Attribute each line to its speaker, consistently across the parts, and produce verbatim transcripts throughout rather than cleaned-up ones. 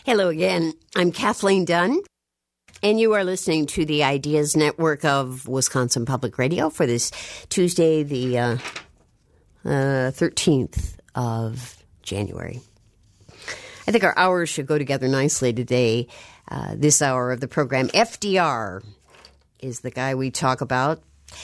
Speaker 1: Hello again. I'm Kathleen Dunn, and you are listening to the Ideas Network of Wisconsin Public Radio for this Tuesday, the uh, uh, thirteenth of January. I think our hours should go together nicely today. Uh, this hour of the program, F D R is the guy we talk about,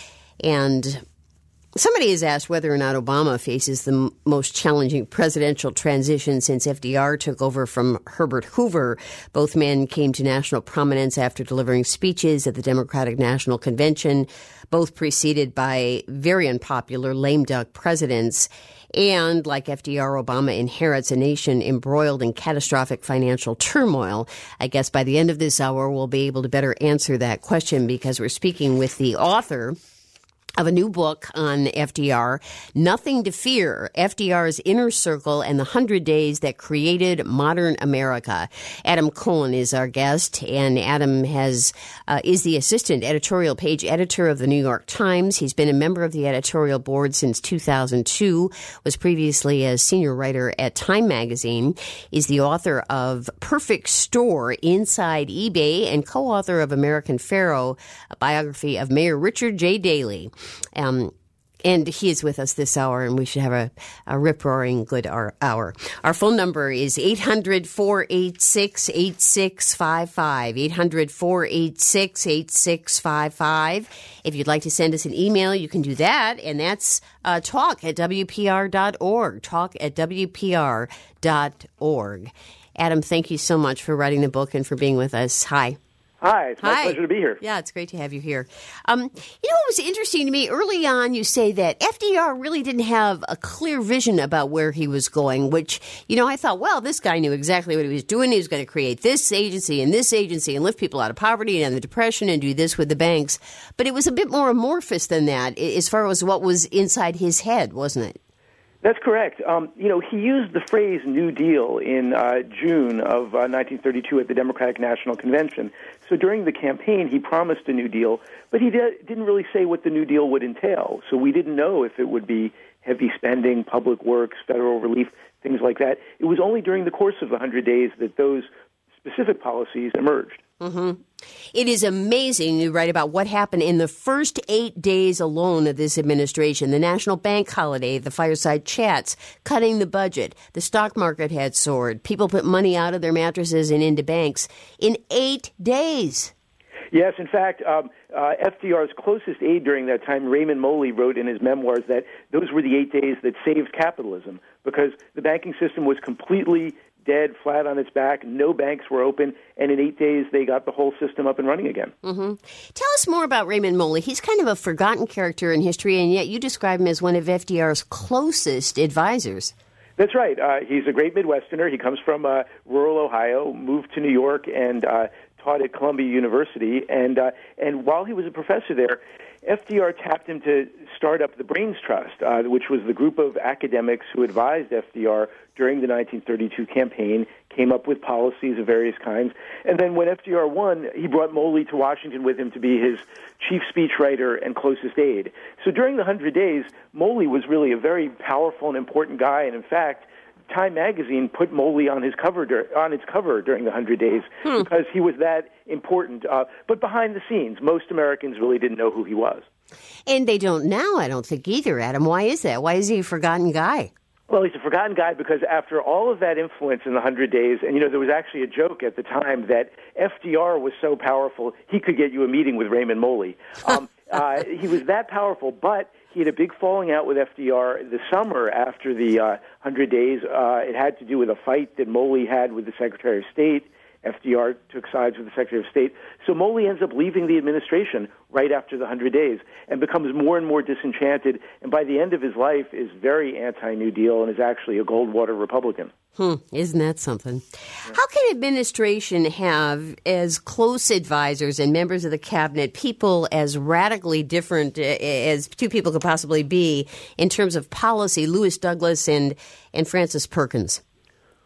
Speaker 1: and somebody has asked whether or not Obama faces the m- most challenging presidential transition since F D R took over from Herbert Hoover. Both men came to national prominence after delivering speeches at the Democratic National Convention, both preceded by very unpopular lame duck presidents. And like F D R, Obama inherits a nation embroiled in catastrophic financial turmoil. I guess by the end of this hour, we'll be able to better answer that question because we're speaking with the author of a new book on F D R, Nothing to Fear, F D R's Inner Circle and the Hundred Days That Created Modern America. Adam Cohen is our guest, and Adam has uh, is the assistant editorial page editor of the New York Times. He's been a member of the editorial board since two thousand two, was previously a senior writer at Time Magazine, is the author of Perfect Store, Inside eBay, and co-author of American Pharaoh, a biography of Mayor Richard J. Daley. Um, and he is with us this hour, and we should have a, a rip-roaring good hour. Our phone number is eight hundred, four eight six, eight six five five, eight hundred, four eight six, eight six five five. If you'd like to send us an email, you can do that, and that's uh, talk at W P R dot org, talk at W P R dot org. Adam, thank you so much for writing the book and for being with us. Hi.
Speaker 2: Hi, it's my
Speaker 1: Hi.
Speaker 2: pleasure to be here.
Speaker 1: Yeah, it's great to have you here. Um, you know what was interesting to me? Early on, you say that F D R really didn't have a clear vision about where he was going, which, you know, I thought, well, this guy knew exactly what he was doing. He was going to create this agency and this agency and lift people out of poverty and the depression and do this with the banks. But it was a bit more amorphous than that as far as what was inside his head, wasn't it?
Speaker 2: That's correct. Um, you know, he used the phrase New Deal in uh, June of uh, nineteen thirty-two at the Democratic National Convention. So during the campaign, he promised a New Deal, but he did, didn't really say what the New Deal would entail. So we didn't know if it would be heavy spending, public works, federal relief, things like that. It was only during the course of the hundred days that those specific policies emerged.
Speaker 1: Mm-hmm. It is amazing you write about what happened in the first eight days alone of this administration. The national bank holiday, the fireside chats, cutting the budget, the stock market had soared. People put money out of their mattresses and into banks in eight days.
Speaker 2: Yes, in fact, um, uh, F D R's closest aide during that time, Raymond Moley, wrote in his memoirs that those were the eight days that saved capitalism because the banking system was completely dead, flat on its back. No banks were open, and in eight days, they got the whole system up and running again.
Speaker 1: Mm-hmm. Tell us more about Raymond Moley. He's kind of a forgotten character in history, and yet you describe him as one of F D R's closest advisors.
Speaker 2: That's right. Uh, he's a great Midwesterner. He comes from uh, rural Ohio, moved to New York, and uh, taught at Columbia University. And uh, and while he was a professor there, F D R tapped him to start up the Brains Trust, uh, which was the group of academics who advised F D R during the nineteen thirty-two campaign, came up with policies of various kinds. And then when F D R won, he brought Moley to Washington with him to be his chief speechwriter and closest aide. So during the hundred days, Moley was really a very powerful and important guy. And in fact, Time Magazine put Moley on his cover dur- on its cover during the hundred days hmm. because he was that important. Uh, but behind the scenes, most Americans really didn't know who he was.
Speaker 1: And they don't now, I don't think either, Adam. Why is that? Why is he a forgotten guy?
Speaker 2: Well, he's a forgotten guy because after all of that influence in the hundred days, and, you know, there was actually a joke at the time that F D R was so powerful, he could get you a meeting with Raymond Moley. Um, uh, he was that powerful, but he had a big falling out with F D R the summer after the uh, hundred days. Uh, it had to do with a fight that Moley had with the Secretary of State. F D R took sides with the Secretary of State. So Moley ends up leaving the administration right after the hundred days and becomes more and more disenchanted, and by the end of his life is very anti-New Deal and is actually a Goldwater Republican.
Speaker 1: Hmm, isn't that something? Yeah. How can administration have as close advisors and members of the cabinet people as radically different as two people could possibly be in terms of policy, Lewis Douglas and, and Francis Perkins?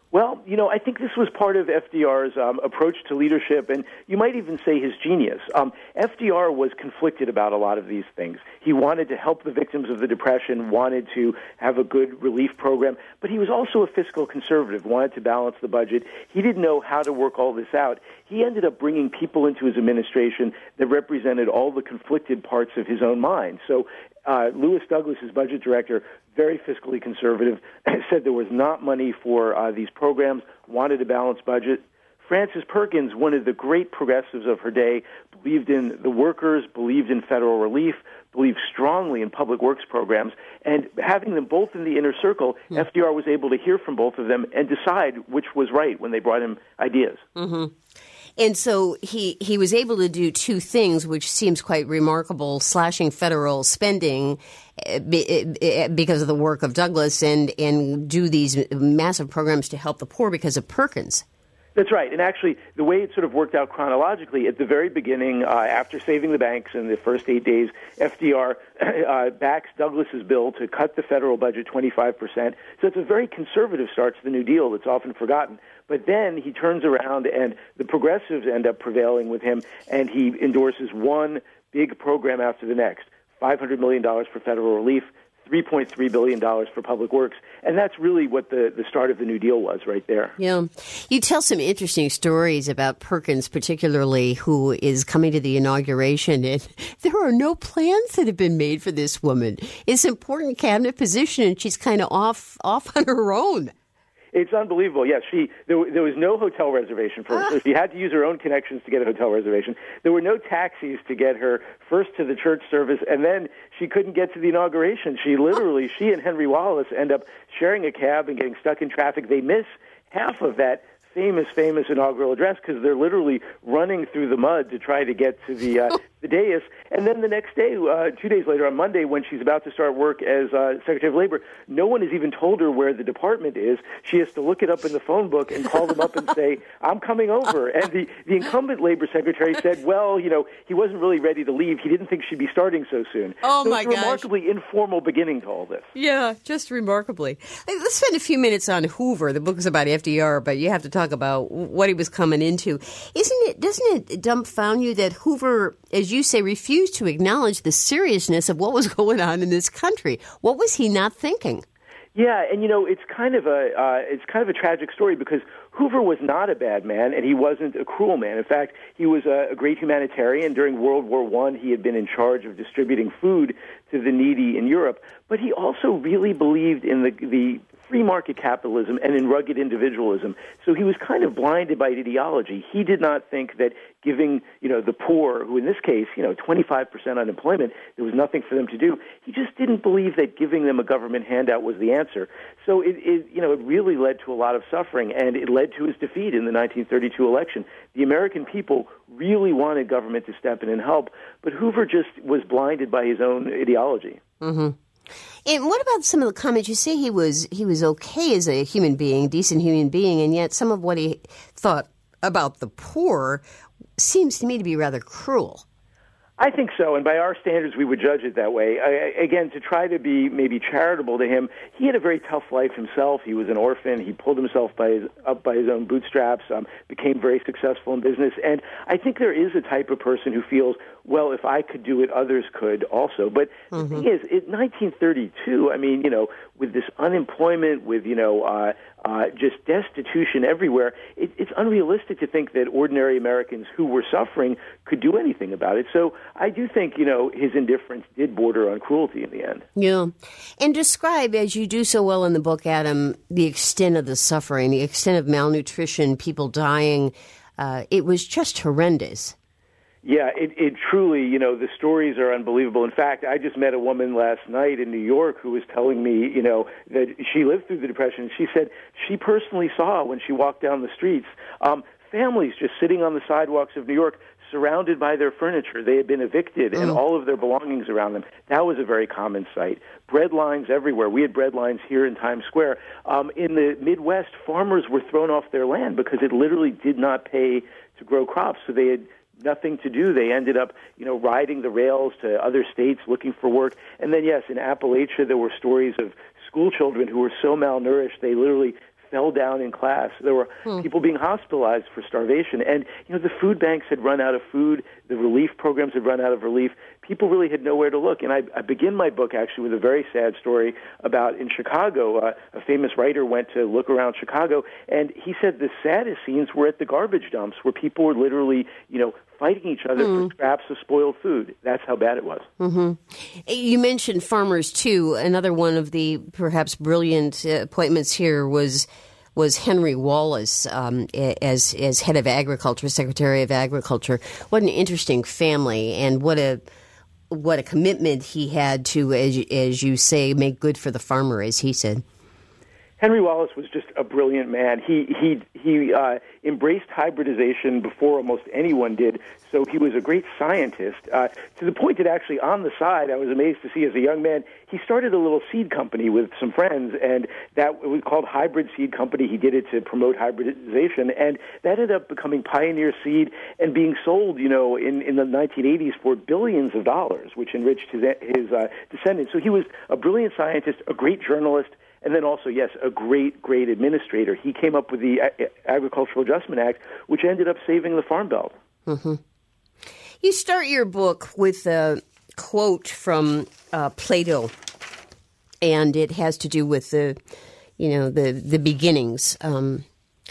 Speaker 2: Well, you know, I think this was part of F D R's um, approach to leadership, and you might even say his genius. Um, F D R was conflicted about a lot of these things. He wanted to help the victims of the Depression, wanted to have a good relief program, but he was also a fiscal conservative, wanted to balance the budget. He didn't know how to work all this out. He ended up bringing people into his administration that represented all the conflicted parts of his own mind. So uh, Lewis Douglas, his budget director, very fiscally conservative, said there was not money for uh, these programs, wanted a balanced budget. Frances Perkins, one of the great progressives of her day, believed in the workers, believed in federal relief, believed strongly in public works programs, and having them both in the inner circle, mm-hmm. F D R was able to hear from both of them and decide which was right when they brought him ideas.
Speaker 1: Mm-hmm. And so he, he was able to do two things, which seems quite remarkable, slashing federal spending because of the work of Douglas and, and do these massive programs to help the poor because of Perkins.
Speaker 2: That's right. And actually, the way it sort of worked out chronologically, at the very beginning, uh, after saving the banks in the first eight days, F D R uh, backs Douglas's bill to cut the federal budget twenty-five percent. So it's a very conservative start to the New Deal that's often forgotten. But then he turns around and the progressives end up prevailing with him, and he endorses one big program after the next, five hundred million dollars for federal relief, three point three billion dollars for public works. And that's really what the, the start of the New Deal was right there.
Speaker 1: Yeah. You tell some interesting stories about Perkins, particularly, who is coming to the inauguration. And there are no plans that have been made for this woman. It's an important cabinet position, and she's kind of off off on her own.
Speaker 2: It's unbelievable. Yes, she there, there was no hotel reservation for her. Ah. So she had to use her own connections to get a hotel reservation. There were no taxis to get her first to the church service, and then she couldn't get to the inauguration. She literally, she and Henry Wallace end up sharing a cab and getting stuck in traffic. They miss half of that famous, famous inaugural address because they're literally running through the mud to try to get to the uh, the dais. And then the next day, uh, two days later, on Monday, when she's about to start work as uh, Secretary of Labor, no one has even told her where the department is. She has to look it up in the phone book and call them up and say, I'm coming over. And the, the incumbent Labor Secretary said, well, you know, he wasn't really ready to leave. He didn't think she'd be starting so soon.
Speaker 1: Oh,
Speaker 2: so
Speaker 1: my
Speaker 2: it's a
Speaker 1: gosh.
Speaker 2: remarkably informal beginning to all this.
Speaker 1: Yeah, just remarkably. Let's spend a few minutes on Hoover. The book is about F D R, but you have to talk about what he was coming into. Isn't it, doesn't it dumbfound you that Hoover, as you say, refused to acknowledge the seriousness of what was going on in this country? What was he not thinking?
Speaker 2: Yeah, and you know, it's kind of a uh, it's kind of a tragic story because Hoover was not a bad man, and he wasn't a cruel man. In fact, he was a, a great humanitarian. During World War One, he had been in charge of distributing food to the needy in Europe. But he also really believed in the the free market capitalism and in rugged individualism. So he was kind of blinded by ideology. He did not think that giving, you know, the poor, who in this case, you know, twenty-five percent unemployment, there was nothing for them to do. He just didn't believe that giving them a government handout was the answer. So it, it you know, it really led to a lot of suffering, and it led to his defeat in the nineteen thirty-two election. The American people really wanted government to step in and help, but Hoover just was blinded by his own ideology.
Speaker 1: Mm-hmm. And what about some of the comments? You say he was he was okay as a human being, decent human being, and yet some of what he thought about the poor seems to me to be rather cruel.
Speaker 2: I think so, and by our standards, we would judge it that way. I, again, to try to be maybe charitable to him, he had a very tough life himself. He was an orphan. He pulled himself by his, up by his own bootstraps, um, became very successful in business. And I think there is a type of person who feels, well, if I could do it, others could also. But mm-hmm. the thing is, in nineteen thirty-two, I mean, you know, with this unemployment, with, you know, uh, uh, just destitution everywhere, it, it's unrealistic to think that ordinary Americans who were suffering could do anything about it. So I do think, you know, his indifference did border on cruelty in the end.
Speaker 1: Yeah. And describe, as you do so well in the book, Adam, the extent of the suffering, the extent of malnutrition, people dying. Uh, it was just horrendous.
Speaker 2: Yeah, it, it truly, you know, the stories are unbelievable. In fact, I just met a woman last night in New York who was telling me, you know, that she lived through the Depression. She said she personally saw, when she walked down the streets, um, families just sitting on the sidewalks of New York, surrounded by their furniture. They had been evicted mm. and all of their belongings around them. That was a very common sight. Bread lines everywhere. We had bread lines here in Times Square. Um, in the Midwest, farmers were thrown off their land because it literally did not pay to grow crops. So they had nothing to do. They ended up, you know, riding the rails to other states looking for work. And then, yes, in Appalachia, there were stories of school children who were so malnourished they literally fell down in class. There were
Speaker 1: hmm.
Speaker 2: people being hospitalized for starvation. And, you know, the food banks had run out of food. The relief programs had run out of relief. People really had nowhere to look. And I, I begin my book, actually, with a very sad story about in Chicago. Uh, a famous writer went to look around Chicago, and he said the saddest scenes were at the garbage dumps where people were literally, you know, fighting each other mm. for scraps of spoiled food. That's how bad it was.
Speaker 1: Mm-hmm. You mentioned farmers, too. Another one of the perhaps brilliant uh, appointments here was was Henry Wallace um, as as head of agriculture, Secretary of Agriculture. What an interesting family, and what a what a commitment he had to, as, as you say, make good for the farmer, as he said.
Speaker 2: Henry Wallace was just a brilliant man. He he he uh, embraced hybridization before almost anyone did. So he was a great scientist, uh, to the point that actually on the side, I was amazed to see as a young man, he started a little seed company with some friends, and that was called Hybrid Seed Company. He did it to promote hybridization, and that ended up becoming Pioneer Seed and being sold, you know, in, in the nineteen eighties for billions of dollars, which enriched his, his uh, descendants. So he was a brilliant scientist, a great journalist, and then also, yes, a great, great administrator. He came up with the A- Agricultural Adjustment Act, which ended up saving the Farm Belt.
Speaker 1: Mm-hmm. You start your book with a quote from uh, Plato, and it has to do with the, you know, the the beginnings. Um,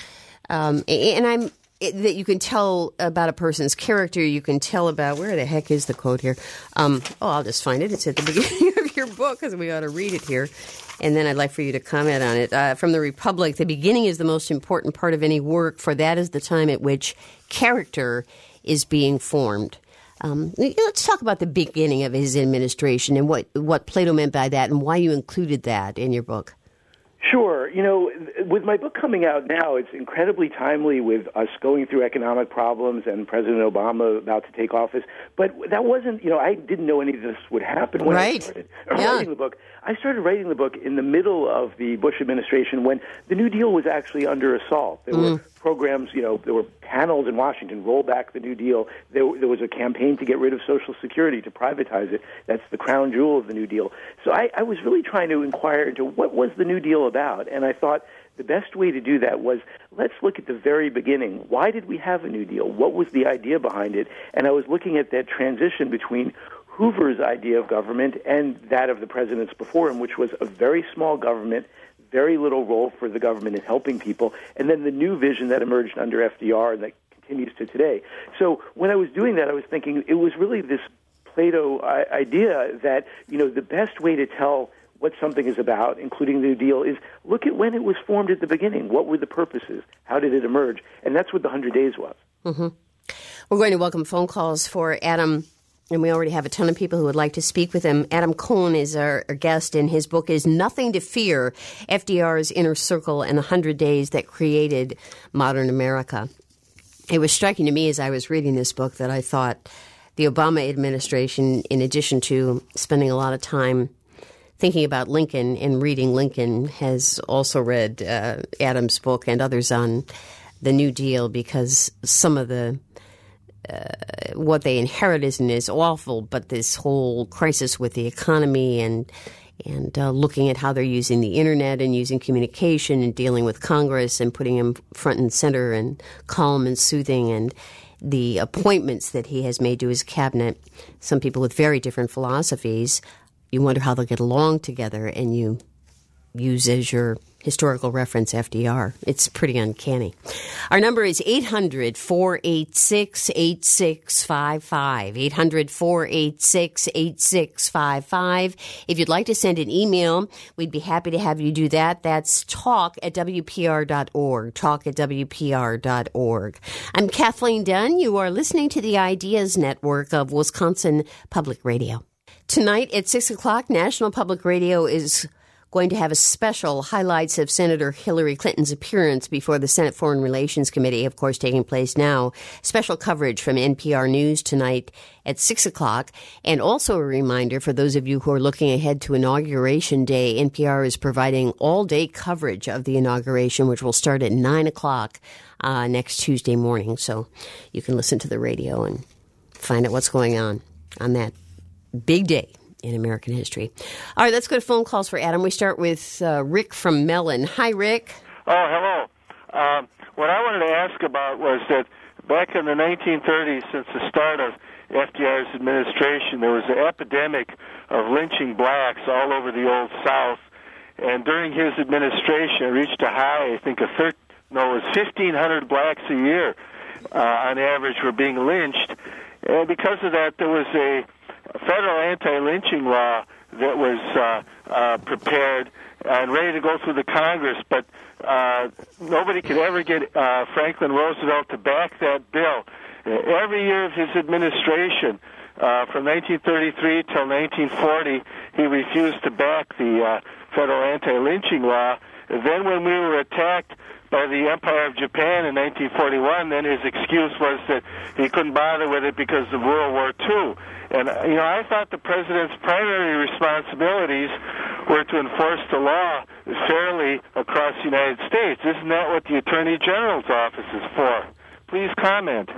Speaker 1: um, and I'm it, that you can tell about a person's character. You can tell about where the heck is the quote here? Um, oh, I'll just find it. It's at the beginning of your book because we ought to read it here. And then I'd like for you to comment on it. Uh, from the Republic, the beginning is the most important part of any work, for that is the time at which character is being formed. Um, let's talk about the beginning of his administration and what, what Plato meant by that and why you included that in your book.
Speaker 2: Sure. You know, with my book coming out now, it's incredibly timely with us going through economic problems and President Obama about to take office. But that wasn't, you know, I didn't know any of this would happen when
Speaker 1: right.
Speaker 2: I started
Speaker 1: yeah.
Speaker 2: writing the book. I started writing the book in the middle of the Bush administration when the New Deal was actually under assault. There mm. were programs, you know, there were panels in Washington, roll back the New Deal. There, there was a campaign to get rid of Social Security, to privatize it. That's the crown jewel of the New Deal. So I, I was really trying to inquire into what was the New Deal about, and I thought the best way to do that was let's look at the very beginning. Why did we have a New Deal? What was the idea behind it? And I was looking at that transition between Hoover's idea of government and that of the presidents before him, which was a very small government, very little role for the government in helping people, and then the new vision that emerged under F D R and that continues to today. So when I was doing that, I was thinking it was really this Plato idea that, you know, the best way to tell what something is about, including the New Deal, is look at when it was formed at the beginning. What were the purposes? How did it emerge? And that's what the Hundred Days was.
Speaker 1: Mm-hmm. We're going to welcome phone calls for Adam, and we already have a ton of people who would like to speak with him. Adam Cohn is our, our guest, and his book is Nothing to Fear, F D R's Inner Circle and the Hundred Days That Created Modern America. It was striking to me as I was reading this book that I thought the Obama administration, in addition to spending a lot of time thinking about Lincoln and reading Lincoln, has also read uh, Adam's book and others on the New Deal, because some of the uh, what they inherited is awful, but this whole crisis with the economy and and uh, looking at how they're using the internet and using communication and dealing with Congress and putting him front and center and calm and soothing, and the appointments that he has made to his cabinet, some people with very different philosophies. You wonder how they'll get along together, and you use as your historical reference F D R. It's pretty uncanny. Our number is eight hundred, four eight six, eight six five five, eight hundred, four eight six, eight six five five. If you'd like to send an email, we'd be happy to have you do that. That's talk at W P R dot org, talk at W P R dot org. I'm Kathleen Dunn. You are listening to the Ideas Network of Wisconsin Public Radio. Tonight at six o'clock, National Public Radio is going to have a special highlights of Senator Hillary Clinton's appearance before the Senate Foreign Relations Committee, of course, taking place now. Special coverage from N P R News tonight at six o'clock. And also a reminder for those of you who are looking ahead to Inauguration Day, N P R is providing all-day coverage of the inauguration, which will start at nine o'clock uh, next Tuesday morning. So you can listen to the radio and find out what's going on on that big day in American history. All right, let's go to phone calls for Adam. We start with uh, Rick from Mellon. Hi, Rick.
Speaker 3: Oh, hello. Um, what I wanted to ask about was that back in the nineteen thirties, since the start of F D R's administration, there was an epidemic of lynching blacks all over the Old South. And during his administration, it reached a high, I think, of thir- no, it was fifteen hundred blacks a year, uh, on average, were being lynched. And because of that, there was a federal anti-lynching law that was uh, uh, prepared and ready to go through the Congress, but uh, nobody could ever get uh, Franklin Roosevelt to back that bill. Every year of his administration, uh, from nineteen thirty-three till nineteen forty, he refused to back the uh, federal anti-lynching law. Then when we were attacked by the Empire of Japan in nineteen forty-one, then his excuse was that he couldn't bother with it because of World War Two. And, you know, I thought the president's primary responsibilities were to enforce the law fairly across the United States. Isn't that what the Attorney General's office is for? Please comment.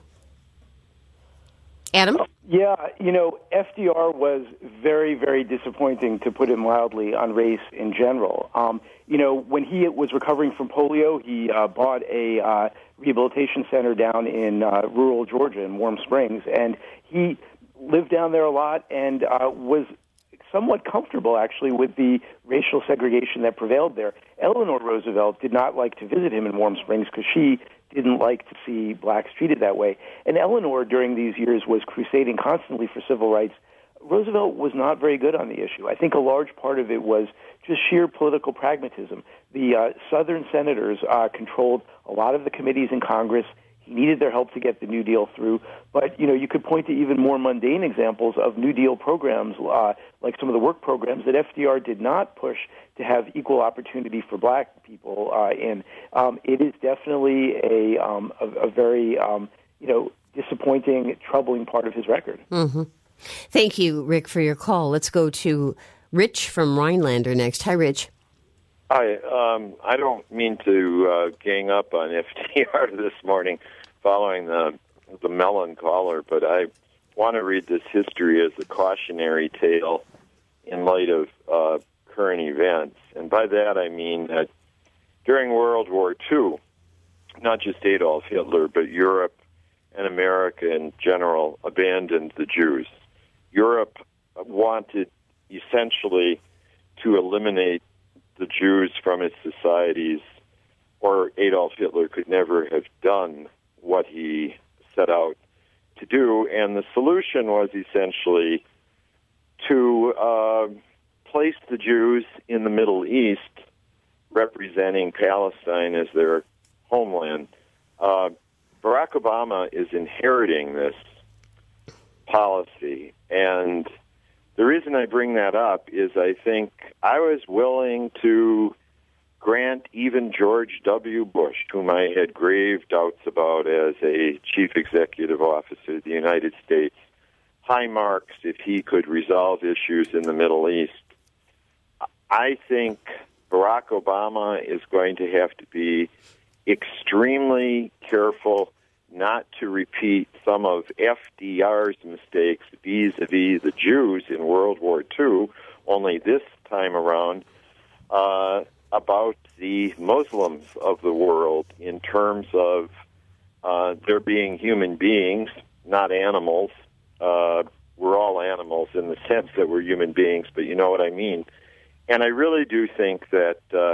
Speaker 1: Adam?
Speaker 2: Yeah, you know, F D R was very, very disappointing, to put it mildly, on race in general. Um, you know, when he was recovering from polio, he uh, bought a uh, rehabilitation center down in uh, rural Georgia in Warm Springs, and he lived down there a lot and uh, was somewhat comfortable, actually, with the racial segregation that prevailed there. Eleanor Roosevelt did not like to visit him in Warm Springs because she didn't like to see blacks treated that way. And Eleanor, during these years, was crusading constantly for civil rights. Roosevelt was not very good on the issue. I think a large part of it was just sheer political pragmatism. The uh, Southern senators uh, controlled a lot of the committees in Congress. He needed their help to get the New Deal through. But, you know, you could point to even more mundane examples of New Deal programs, uh, like some of the work programs that F D R did not push to have equal opportunity for black people uh, in. Um, it is definitely a, um, a, a very, um, you know, disappointing, troubling part of his record.
Speaker 1: Mm-hmm. Thank you, Rick, for your call. Let's go to Rich from Rhinelander next. Hi, Rich.
Speaker 4: Hi. Um, I don't mean to uh, gang up on F D R this morning following the, the Mellon caller, but I want to read this history as a cautionary tale in light of uh, current events. And by that I mean that during World War Two, not just Adolf Hitler, but Europe and America in general abandoned the Jews. Europe wanted essentially to eliminate the Jews from its societies, or Adolf Hitler could never have done what he set out to do. And the solution was essentially to uh, place the Jews in the Middle East, representing Palestine as their homeland. Uh, Barack Obama is inheriting this policy, and the reason I bring that up is I think I was willing to grant even George W. Bush, whom I had grave doubts about as a chief executive officer of the United States, high marks if he could resolve issues in the Middle East. I think Barack Obama is going to have to be extremely careful not to repeat some of F D R's mistakes vis-a-vis the Jews in World War Two, only this time around, uh, about the Muslims of the world in terms of uh, there being human beings, not animals. Uh, we're all animals in the sense that we're human beings, but you know what I mean. And I really do think that uh,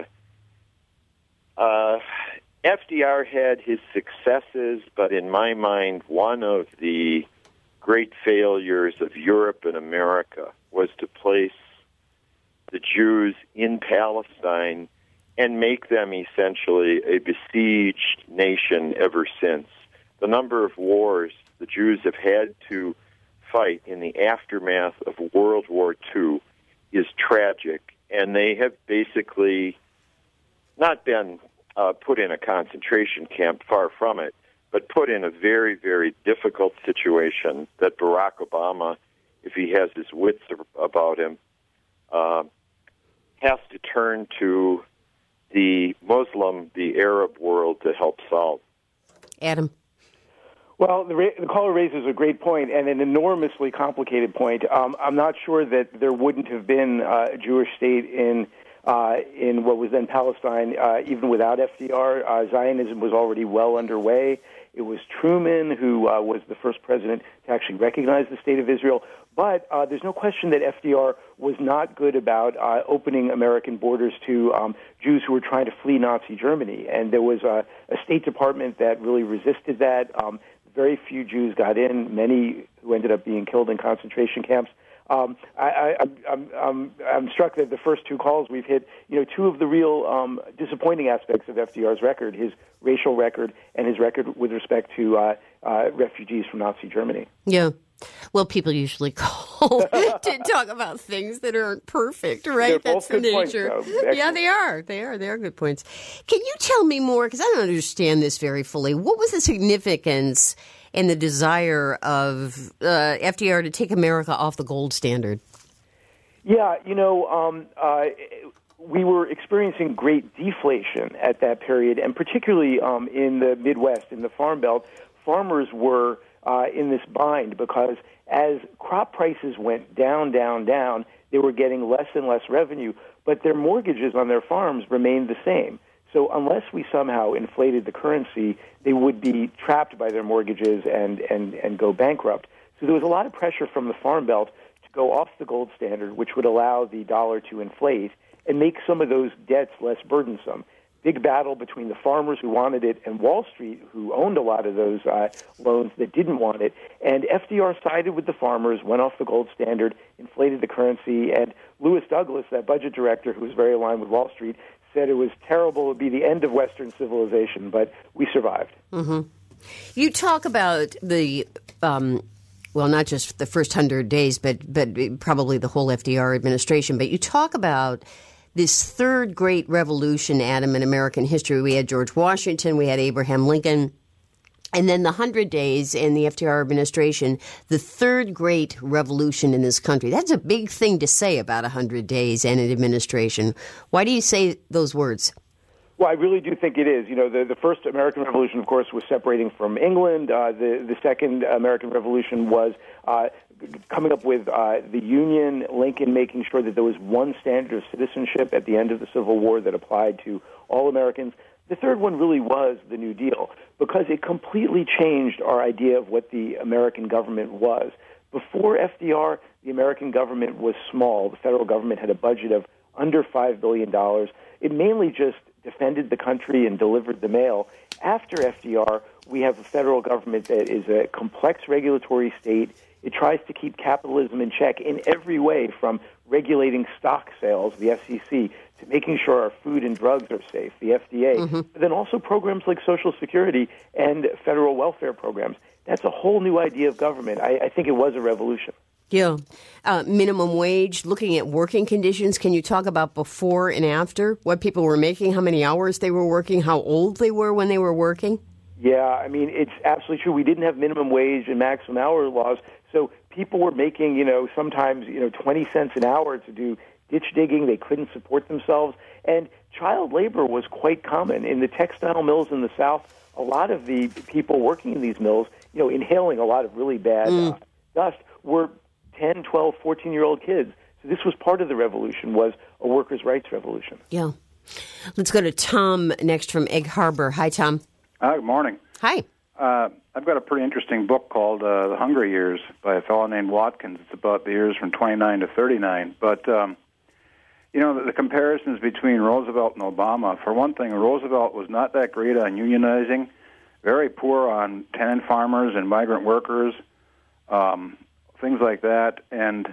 Speaker 4: uh, F D R had his successes, but in my mind, one of the great failures of Europe and America was to place the Jews in Palestine and make them essentially a besieged nation ever since. The number of wars the Jews have had to fight in the aftermath of World War Two is tragic, and they have basically not been Uh, put in a concentration camp, far from it, but put in a very, very difficult situation that Barack Obama, if he has his wits about him, uh, has to turn to the Muslim, the Arab world to help solve.
Speaker 1: Adam.
Speaker 2: Well, the, ra- the caller raises a great point and an enormously complicated point. Um, I'm not sure that there wouldn't have been uh, a Jewish state in uh, in what was then Palestine, uh, even without F D R. Uh, Zionism was already well underway. It was Truman who uh, was the first president to actually recognize the State of Israel. But uh, there's no question that F D R was not good about uh, opening American borders to um, Jews who were trying to flee Nazi Germany. And there was a, a State Department that really resisted that. Um, very few Jews got in, many who ended up being killed in concentration camps. Um, I, I, I'm, I'm, I'm struck that the first two calls we've hit, you know, two of the real um, disappointing aspects of F D R's record, his racial record and his record with respect to uh, uh, refugees from Nazi Germany.
Speaker 1: Yeah. Well, people usually call to talk about things that aren't perfect, right?
Speaker 2: They're
Speaker 1: That's the nature.
Speaker 2: Points,
Speaker 1: yeah, they are. They are. They are good points. Can you tell me more? Because I don't understand this very fully. What was the significance and the desire of uh, F D R to take America off the gold standard?
Speaker 2: Yeah, you know, um, uh, we were experiencing great deflation at that period, and particularly um, in the Midwest, in the Farm Belt, farmers were uh, in this bind because as crop prices went down, down, down, they were getting less and less revenue, but their mortgages on their farms remained the same. So unless we somehow inflated the currency, they would be trapped by their mortgages and, and, and go bankrupt. So there was a lot of pressure from the Farm Belt to go off the gold standard, which would allow the dollar to inflate and make some of those debts less burdensome. Big battle between the farmers who wanted it and Wall Street, who owned a lot of those uh, loans that didn't want it. And F D R sided with the farmers, went off the gold standard, inflated the currency, and Lewis Douglas, that budget director who was very aligned with Wall Street, said it was terrible, it would be the end of Western civilization, but we survived.
Speaker 1: Mm-hmm. You talk about the, um, well, not just the first hundred days, but but probably the whole F D R administration, but you talk about this third great revolution, Adam, in American history. We had George Washington, we had Abraham Lincoln, and then the hundred days in the F D R administration, the third great revolution in this country. That's a big thing to say about a hundred days and an administration. Why do you say those words?
Speaker 2: Well, I really do think it is. You know, the, the first American Revolution, of course, was separating from England. Uh, the, the second American Revolution was uh, coming up with uh, the Union, Lincoln making sure that there was one standard of citizenship at the end of the Civil War that applied to all Americans. The third one really was the New Deal because it completely changed our idea of what the American government was. Before F D R, the American government was small. The federal government had a budget of under five billion dollars. It mainly just defended the country and delivered the mail. After F D R, we have a federal government that is a complex regulatory state. It tries to keep capitalism in check in every way, from regulating stock sales, the F C C, to making sure our food and drugs are safe, the F D A, mm-hmm. but then also programs like Social Security and federal welfare programs. That's a whole new idea of government. I, I think it was a revolution.
Speaker 1: Yeah. Uh, minimum wage, looking at working conditions. Can you talk about before and after, what people were making, how many hours they were working, how old they were when they were working?
Speaker 2: Yeah, I mean, it's absolutely true. We didn't have minimum wage and maximum hour laws, so people were making, you know, sometimes, you know, twenty cents an hour to do ditch digging. They couldn't support themselves. And child labor was quite common. In the textile mills in the South, a lot of the people working in these mills, you know, inhaling a lot of really bad mm. uh, dust, were ten, twelve, fourteen-year-old kids. So this was part of the revolution, was a workers' rights revolution.
Speaker 1: Yeah. Let's go to Tom next from Egg Harbor. Hi, Tom.
Speaker 5: Uh, good morning.
Speaker 1: Hi.
Speaker 5: Uh, I've got a pretty interesting book called uh, The Hunger Years by a fellow named Watkins. It's about the years from twenty-nine to thirty-nine. But, um, you know, the, the comparisons between Roosevelt and Obama, for one thing, Roosevelt was not that great on unionizing, very poor on tenant farmers and migrant workers, um, things like that. And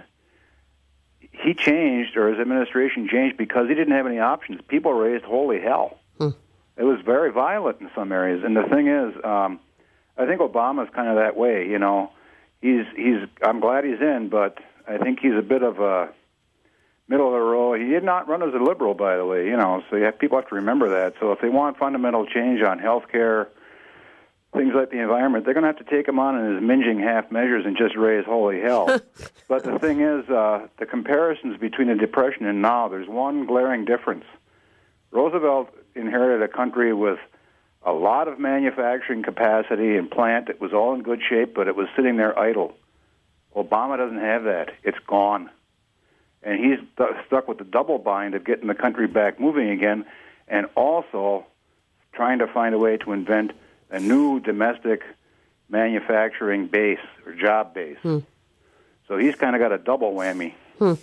Speaker 5: he changed, or his administration changed, because he didn't have any options. People raised holy hell. Hmm. It was very violent in some areas. And the thing is, um, I think Obama's kind of that way, you know. He's he's. I'm glad he's in, but I think he's a bit of a middle of the road. He did not run as a liberal, by the way, you know, so you have, people have to remember that. So if they want fundamental change on health care, things like the environment, they're going to have to take him on in his minging half measures and just raise holy hell. But the thing is, uh, the comparisons between the Depression and now, there's one glaring difference. Roosevelt inherited a country with a lot of manufacturing capacity and plant. It was all in good shape, but it was sitting there idle. Obama doesn't have that. It's gone. and he's st- stuck with the double bind of getting the country back moving again, and also trying to find a way to invent a new domestic manufacturing base or job base. Hmm. So he's kind of got a double whammy.
Speaker 1: Hmm.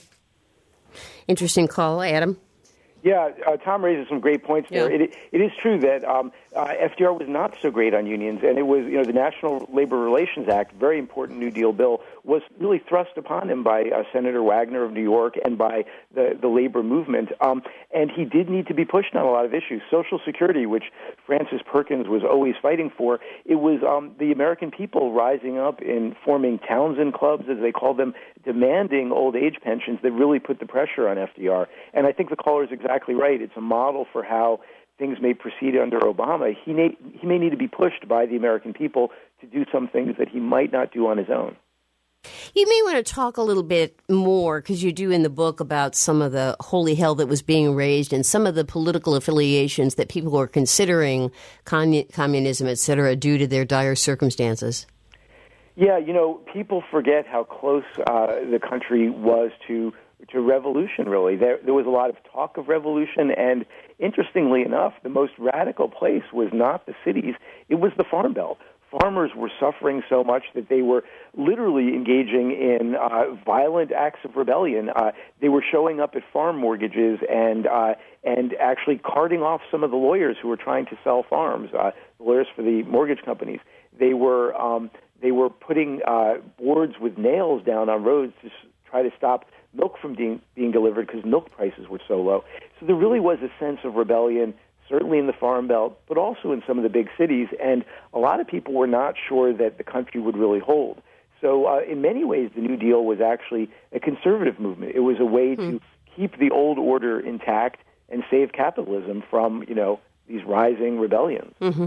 Speaker 1: Interesting call, Adam.
Speaker 2: Yeah, uh, Tom raises some great points there.
Speaker 1: Yeah.
Speaker 2: It, it is true that um, uh, F D R was not so great on unions, and it was, you know, the National Labor Relations Act, very important New Deal bill, was really thrust upon him by uh, Senator Wagner of New York and by the, the labor movement. Um, and he did need to be pushed on a lot of issues. Social Security, which Francis Perkins was always fighting for, it was um, the American people rising up in forming Townsend clubs, as they called them, demanding old age pensions that really put the pressure on F D R. And I think the caller is exactly right. It's a model for how things may proceed under Obama. He may, he may need to be pushed by the American people to do some things that he might not do on his own.
Speaker 1: You may want to talk a little bit more, because you do in the book, about some of the holy hell that was being raised and some of the political affiliations that people were considering con- communism, et cetera, due to their dire circumstances.
Speaker 2: Yeah, you know, people forget how close uh, the country was to to revolution, really. There, there was a lot of talk of revolution, and interestingly enough, the most radical place was not the cities, it was the Farm Belt. Farmers were suffering so much that they were literally engaging in uh, violent acts of rebellion. Uh, they were showing up at farm mortgages and uh, and actually carting off some of the lawyers who were trying to sell farms, uh, lawyers for the mortgage companies. They were um, they were putting uh, boards with nails down on roads to try to stop milk from being, being delivered because milk prices were so low. So there really was a sense of rebellion, certainly in the Farm Belt, but also in some of the big cities, and a lot of people were not sure that the country would really hold. So uh, in many ways, the New Deal was actually a conservative movement. It was a way mm. to keep the old order intact and save capitalism from, you know, these rising rebellions.
Speaker 1: Mm-hmm.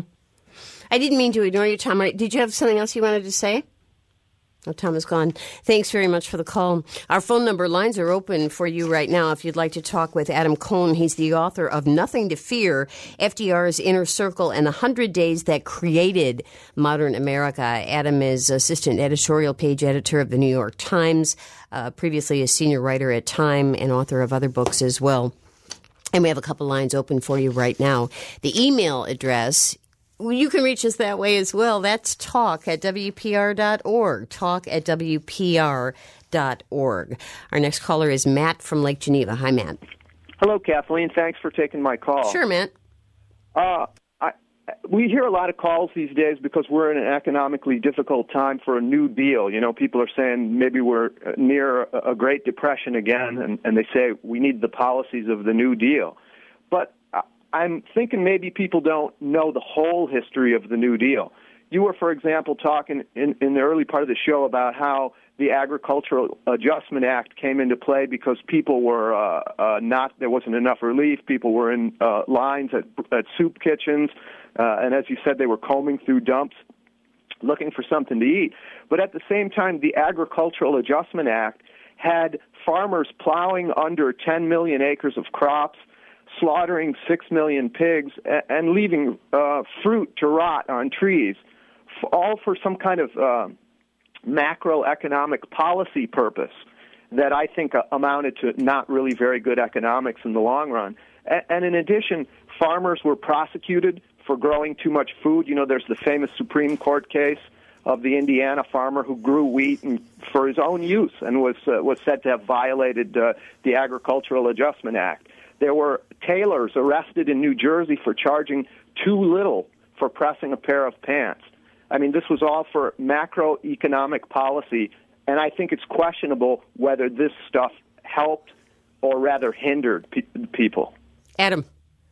Speaker 1: I didn't mean to ignore you, Tom. Did you have something else you wanted to say? Oh, Tom is gone. Thanks very much for the call. Our phone number lines are open for you right now if you'd like to talk with Adam Cohn. He's the author of Nothing to Fear, F D R's Inner Circle and the one hundred Days That Created Modern America. Adam is assistant editorial page editor of the New York Times, uh, previously a senior writer at Time and author of other books as well. And we have a couple lines open for you right now. The email address, you can reach us that way as well. That's talk at W P R dot org, talk at W P R dot org. Our next caller is Matt from Lake Geneva. Hi, Matt.
Speaker 6: Hello, Kathleen. Thanks for taking my call.
Speaker 1: Sure, Matt.
Speaker 6: Uh, I, we hear a lot of calls these days because we're in an economically difficult time for a New Deal. You know, people are saying maybe we're near a Great Depression again, and, and they say we need the policies of the New Deal. But I'm thinking maybe people don't know the whole history of the New Deal. You were, for example, talking in, in the early part of the show about how the Agricultural Adjustment Act came into play because people were uh, uh, not, there wasn't enough relief. People were in uh, lines at, at soup kitchens, uh, and as you said, they were combing through dumps looking for something to eat. But at the same time, the Agricultural Adjustment Act had farmers plowing under ten million acres of crops, slaughtering six million pigs, and leaving uh, fruit to rot on trees, all for some kind of uh, macroeconomic policy purpose that I think uh, amounted to not really very good economics in the long run. A- and in addition, farmers were prosecuted for growing too much food. You know, there's the famous Supreme Court case of the Indiana farmer who grew wheat and, for his own use and was uh, was said to have violated uh, the Agricultural Adjustment Act. There were tailors arrested in New Jersey for charging too little for pressing a pair of pants. I mean, this was all for macroeconomic policy, and I think it's questionable whether this stuff helped or rather hindered pe- people.
Speaker 1: Adam.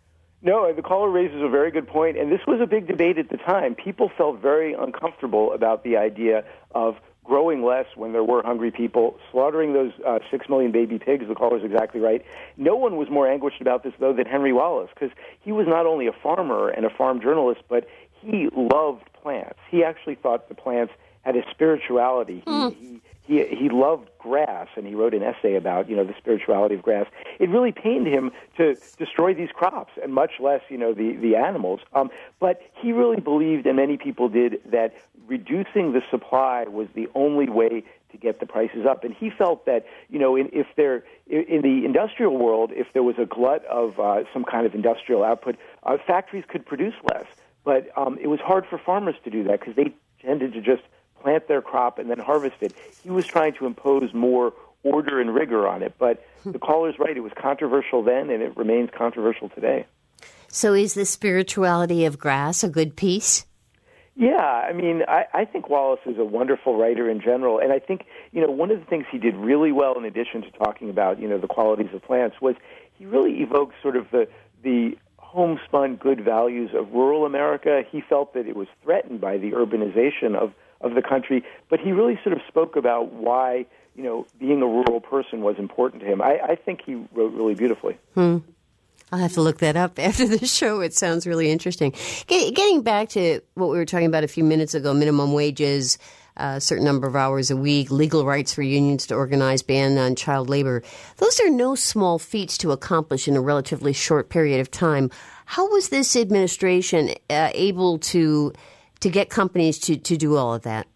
Speaker 2: No, the caller raises a very good point, and this was a big debate at the time. People felt very uncomfortable about the idea of growing less when there were hungry people, slaughtering those uh, six million baby pigs. The caller's exactly right. No one was more anguished about this, though, than Henry Wallace, because he was not only a farmer and a farm journalist, but he loved plants. He actually thought the plants had a spirituality. He, mm. he he he loved grass, and he wrote an essay about, you know, the spirituality of grass. It really pained him to destroy these crops, and much less, you know, the, the animals. Um, but he really believed, and many people did, that reducing the supply was the only way to get the prices up. And he felt that, you know, in, if there, in the industrial world, if there was a glut of uh, some kind of industrial output, uh, factories could produce less. But um, it was hard for farmers to do that because they tended to just plant their crop and then harvest it. He was trying to impose more order and rigor on it. But the caller's right. It was controversial then, and it remains controversial today.
Speaker 1: So is the spirituality of grass a good piece?
Speaker 2: Yeah, I mean, I, I think Wallace is a wonderful writer in general, and I think, you know, one of the things he did really well, in addition to talking about, you know, the qualities of plants, was he really evoked sort of the the homespun good values of rural America. He felt that it was threatened by the urbanization of, of the country, but he really sort of spoke about why, you know, being a rural person was important to him. I, I think he wrote really beautifully.
Speaker 1: Hmm. I'll have to look that up after the show. It sounds really interesting. Get, getting back to what we were talking about a few minutes ago, minimum wages, a certain number of hours a week, legal rights for unions to organize, ban on child labor. Those are no small feats to accomplish in a relatively short period of time. How was this administration uh, able to to get companies to, to do all of that?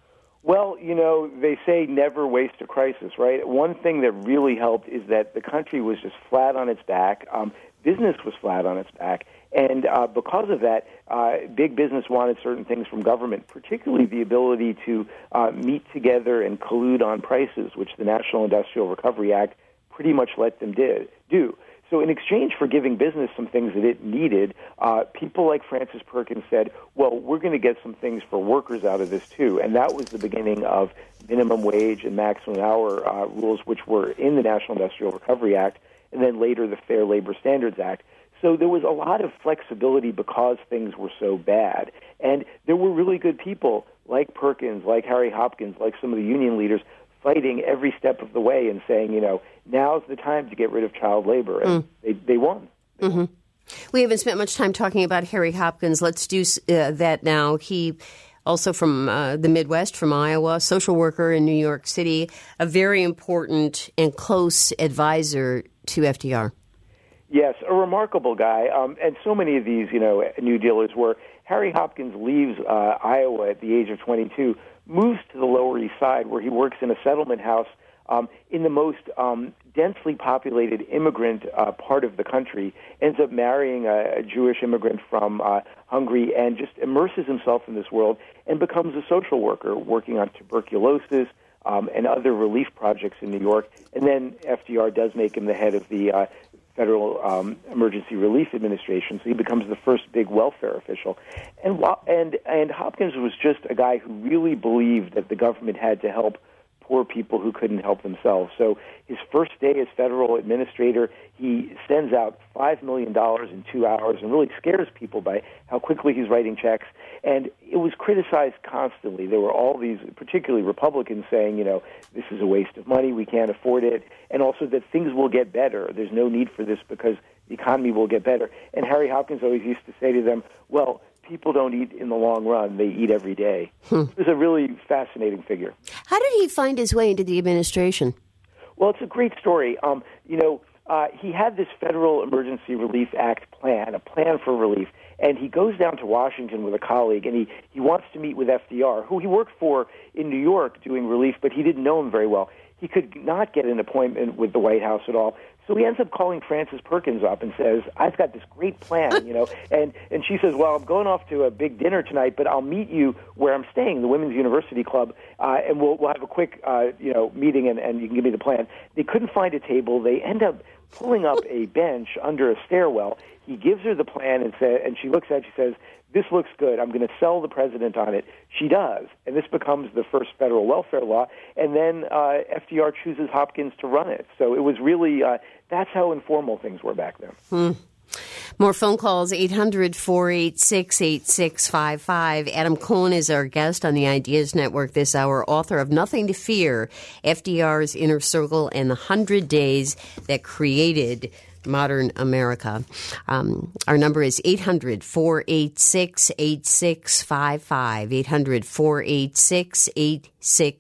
Speaker 2: Well, you know, they say never waste a crisis, right? One thing that really helped is that the country was just flat on its back. Um, business was flat on its back. And uh, because of that, uh, big business wanted certain things from government, particularly the ability to uh, meet together and collude on prices, which the National Industrial Recovery Act pretty much let them did, do. So in exchange for giving business some things that it needed, uh, people like Francis Perkins said, well, we're going to get some things for workers out of this too. And that was the beginning of minimum wage and maximum hour uh, rules, which were in the National Industrial Recovery Act, and then later the Fair Labor Standards Act. So there was a lot of flexibility because things were so bad. And there were really good people like Perkins, like Harry Hopkins, like some of the union leaders fighting every step of the way and saying, you know, now's the time to get rid of child labor. And mm. they, they won. They
Speaker 1: mm-hmm.
Speaker 2: won.
Speaker 1: We haven't spent much time talking about Harry Hopkins. Let's do uh, that now. He also from uh, the Midwest, from Iowa, social worker in New York City, a very important and close advisor to F D R.
Speaker 2: Yes, a remarkable guy. Um, and so many of these, you know, New Dealers were. Harry Hopkins leaves uh, Iowa at the age of twenty-two, moves to the Lower East Side, where he works in a settlement house um, in the most um, densely populated immigrant uh, part of the country, ends up marrying a, a Jewish immigrant from uh, Hungary, and just immerses himself in this world and becomes a social worker working on tuberculosis um, and other relief projects in New York. And then F D R does make him the head of the uh, Federal um, Emergency Relief Administration, so he becomes the first big welfare official. And, and, and Hopkins was just a guy who really believed that the government had to help poor people who couldn't help themselves. So his first day as federal administrator, he sends out five million dollars in two hours and really scares people by how quickly he's writing checks. And it was criticized constantly. There were all these, particularly Republicans, saying, you know, this is a waste of money, we can't afford it, and also that things will get better. There's no need for this because the economy will get better. And Harry Hopkins always used to say to them, well, people don't eat in the long run, they eat every day. Hmm. He was a really fascinating figure.
Speaker 1: How did he find his way into the administration?
Speaker 2: Well, it's a great story. Um, you know, uh, he had this Federal Emergency Relief Act plan, a plan for relief, and he goes down to Washington with a colleague, and he, he wants to meet with F D R, who he worked for in New York doing relief, but he didn't know him very well. He could not get an appointment with the White House at all. So he ends up calling Frances Perkins up and says, I've got this great plan, you know. And, and she says, well, I'm going off to a big dinner tonight, but I'll meet you where I'm staying, the Women's University Club, uh, and we'll, we'll have a quick, uh, you know, meeting, and, and you can give me the plan. They couldn't find a table. They end up pulling up a bench under a stairwell. He gives her the plan, and, say, and she looks at it, she says, this looks good. I'm going to sell the president on it. She does, and this becomes the first federal welfare law. And then uh, F D R chooses Hopkins to run it. So it was really, uh, that's how informal things were back then.
Speaker 1: Hmm. More phone calls, eight hundred, four eight six, eight six five five. Adam Cohen is our guest on the Ideas Network this hour, author of Nothing to Fear, F D R's Inner Circle and the Hundred Days That Created Modern America. Um, our number is eight hundred, four eight six, eight six five five, eight hundred, four eight six, eight six five five.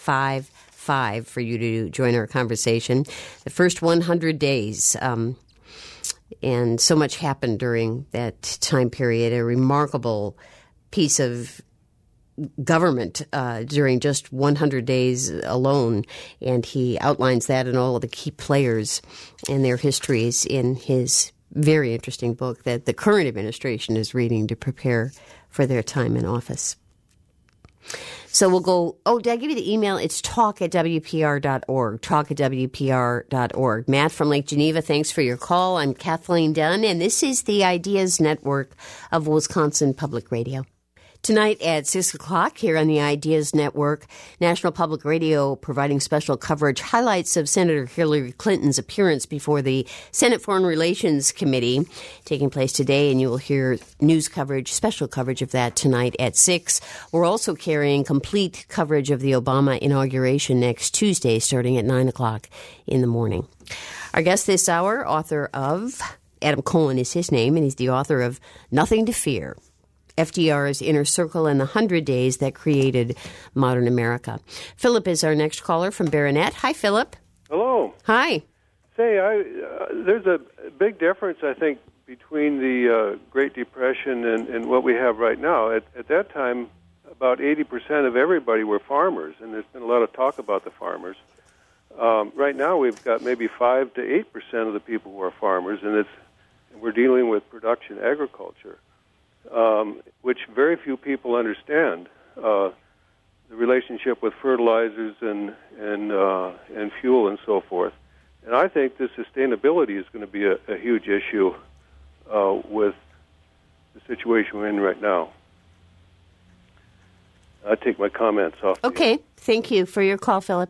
Speaker 1: five five for you to join our conversation. The first one hundred days, um, and so much happened during that time period. A remarkable piece of government uh, during just one hundred days alone, and he outlines that and all of the key players and their histories in his very interesting book that the current administration is reading to prepare for their time in office. So we'll go, oh, did I give you the email? It's talk at W P R dot org, talk at W P R dot org. Matt from Lake Geneva, thanks for your call. I'm Kathleen Dunn, and this is the Ideas Network of Wisconsin Public Radio. Tonight at six o'clock here on the Ideas Network, National Public Radio providing special coverage, highlights of Senator Hillary Clinton's appearance before the Senate Foreign Relations Committee taking place today, and you will hear news coverage, special coverage of that tonight at six. We're also carrying complete coverage of the Obama inauguration next Tuesday starting at nine o'clock in the morning. Our guest this hour, author of, Adam Cohen is his name, and he's the author of Nothing to Fear, F D R's Inner Circle and the Hundred Days That Created Modern America. Philip is our next caller from Baronet. Hi, Philip.
Speaker 7: Hello.
Speaker 1: Hi.
Speaker 7: Say, I, uh, there's a big difference, I think, between the uh, Great Depression and, and what we have right now. At, at that time, about eighty percent of everybody were farmers, and there's been a lot of talk about the farmers. Um, right now, we've got maybe five to eight percent of the people who are farmers, and it's we're dealing with production agriculture. Um, which very few people understand, uh, the relationship with fertilizers and and uh, and fuel and so forth. And I think this sustainability is going to be a, a huge issue uh, with the situation we're in right now. I take my comments off.
Speaker 1: Okay, thank you for your call, Philip.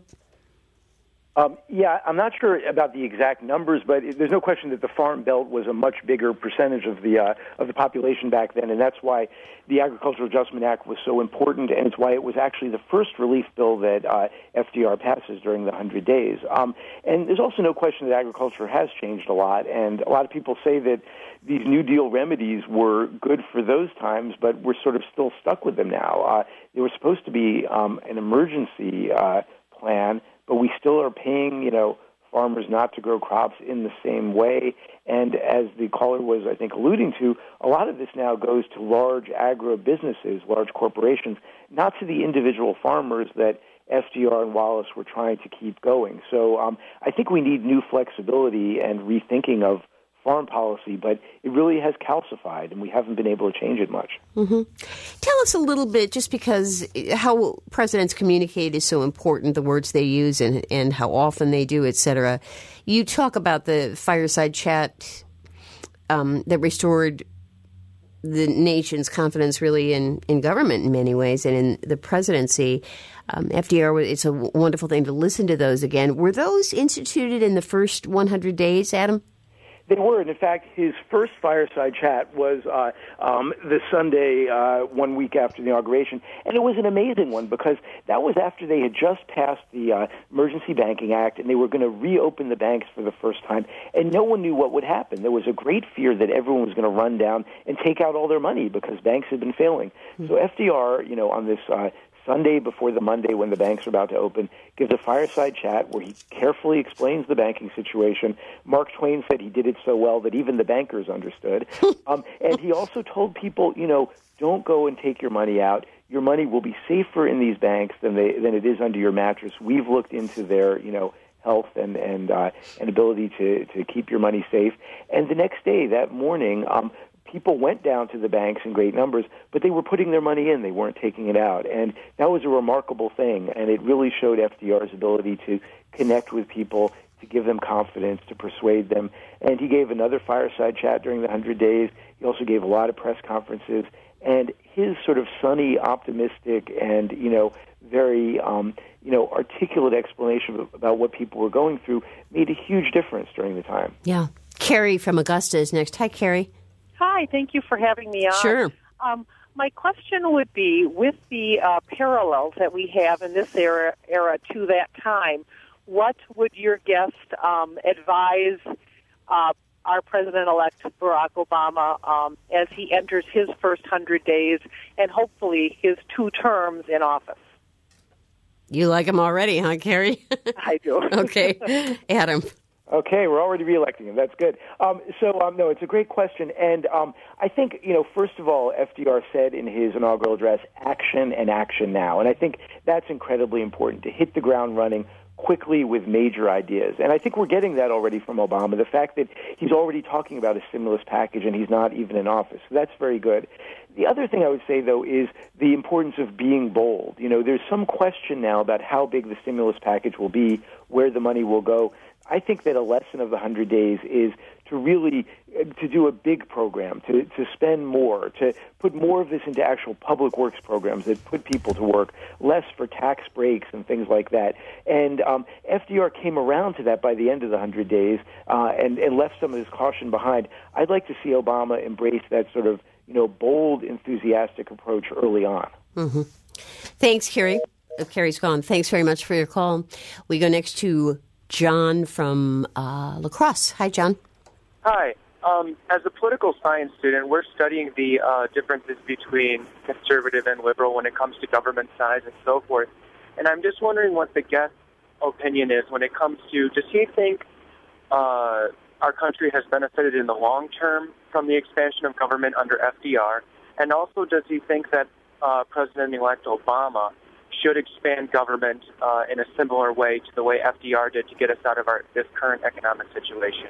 Speaker 2: Um, yeah, I'm not sure about the exact numbers, but there's no question that the Farm Belt was a much bigger percentage of the uh, of the population back then, and that's why the Agricultural Adjustment Act was so important, and it's why it was actually the first relief bill that uh, F D R passes during the one hundred days. Um, and there's also no question that agriculture has changed a lot, and a lot of people say that these New Deal remedies were good for those times, but we're sort of still stuck with them now. Uh, they were supposed to be um, an emergency uh, plan, but we still are paying, you know, farmers not to grow crops in the same way. And as the caller was, I think, alluding to, a lot of this now goes to large agro-businesses, large corporations, not to the individual farmers that F D R and Wallace were trying to keep going. So um, I think we need new flexibility and rethinking of farm policy, but it really has calcified, and we haven't been able to change it much.
Speaker 1: Mm-hmm. Tell us a little bit, just because how presidents communicate is so important, the words they use and, and how often they do, et cetera. You talk about the fireside chat um, that restored the nation's confidence really in, in government in many ways and in the presidency. Um, F D R, it's a wonderful thing to listen to those again. Were those instituted in the first one hundred days, Adam?
Speaker 2: They were, and in fact, his first fireside chat was uh, um, the Sunday, uh, one week after the inauguration, and it was an amazing one because that was after they had just passed the uh, Emergency Banking Act, and they were going to reopen the banks for the first time, and no one knew what would happen. There was a great fear that everyone was going to run down and take out all their money because banks had been failing. Mm-hmm. So F D R, you know, on this uh, Sunday before the Monday when the banks are about to open, gives a fireside chat where he carefully explains the banking situation. Mark Twain said he did it so well that even the bankers understood. um, and he also told people, you know, don't go and take your money out. Your money will be safer in these banks than they than it is under your mattress. We've looked into their, you know, health and and uh, and ability to to keep your money safe. And the next day, that morning, um, people went down to the banks in great numbers, but they were putting their money in. They weren't taking it out. And that was a remarkable thing, and it really showed F D R's ability to connect with people, to give them confidence, to persuade them. And he gave another fireside chat during the one hundred days. He also gave a lot of press conferences. And his sort of sunny, optimistic, and, you know, very, um, you know, articulate explanation about what people were going through made a huge difference during the time.
Speaker 1: Yeah. Carrie from Augusta is next. Hi, Carrie.
Speaker 8: Hi, thank you for having me on.
Speaker 1: Sure.
Speaker 8: Um, my question would be, with the uh, parallels that we have in this era, era to that time, what would your guest um, advise uh, our President-elect Barack Obama um, as he enters his first hundred days and hopefully his two terms in office?
Speaker 1: You like him already, huh, Carrie?
Speaker 9: I do.
Speaker 1: Okay. Adam.
Speaker 2: Okay, we're already reelecting him. That's good. Um, so, um, no, it's a great question. And um, I think, you know, first of all, F D R said in his inaugural address, action and action now. And I think that's incredibly important, to hit the ground running quickly with major ideas. And I think we're getting that already from Obama, the fact that he's already talking about a stimulus package and he's not even in office. So that's very good. The other thing I would say, though, is the importance of being bold. You know, there's some question now about how big the stimulus package will be, where the money will go. I think that a lesson of the one hundred days is to really to do a big program, to, to spend more, to put more of this into actual public works programs that put people to work, less for tax breaks and things like that. And um, F D R came around to that by the end of the one hundred days uh, and, and left some of his caution behind. I'd like to see Obama embrace that sort of, you know, bold, enthusiastic approach early on.
Speaker 1: Mm-hmm. Thanks, Carrie. Oh, Carrie's gone. Thanks very much for your call. We go next to John from uh, La Crosse. Hi, John.
Speaker 10: Hi. Um, as a political science student, we're studying the uh, differences between conservative and liberal when it comes to government size and so forth. And I'm just wondering what the guest's opinion is when it comes to, does he think uh, our country has benefited in the long term from the expansion of government under F D R? And also, does he think that uh, President-elect Obama should expand government uh, in a similar way to the way F D R did to get us out of our this current economic situation?